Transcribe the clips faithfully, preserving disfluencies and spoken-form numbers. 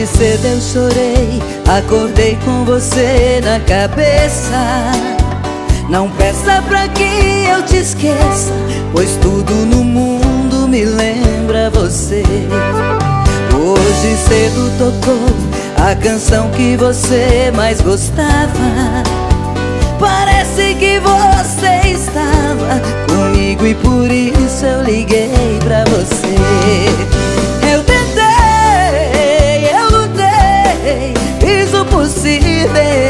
Hoje cedo eu chorei, acordei com você na cabeça. Não peça pra que eu te esqueça, pois tudo no mundo me lembra você. Hoje cedo tocou a canção que você mais gostava. Parece que você estava comigo e por isso eu liguei pra você. Eu tentei, eu lutei, fiz o possível,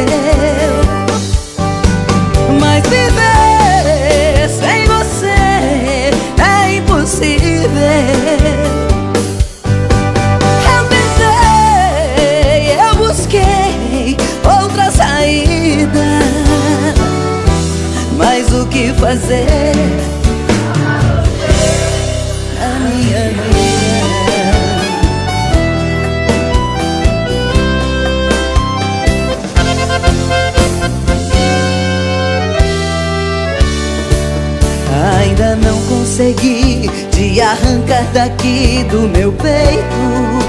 mas viver sem você é impossível. Eu tentei, eu busquei outra saída, mas o que fazer na minha vida? Ainda não consegui te arrancar daqui do meu peito.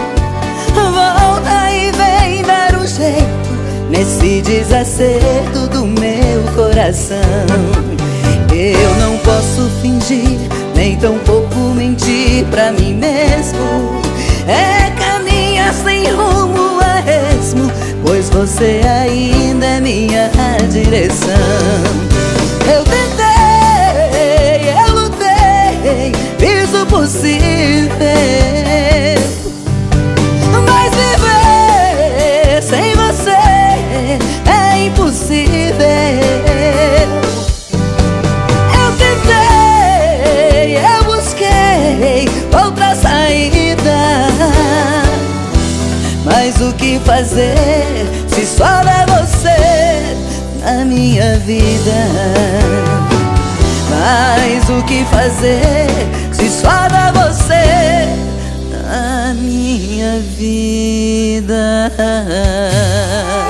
Volta e vem dar um jeito nesse desacerto do meu coração. Eu não posso fingir, nem tão pouco mentir pra mim mesmo. É caminhar sem rumo a esmo, pois você ainda é minha direção. Eu tentei, eu lutei, fiz o possível, mas viver sem você é impossível. Eu tentei, eu busquei outra saída, mas o que fazer se só é você na minha vida? Mas o que fazer se só dá você na minha vida?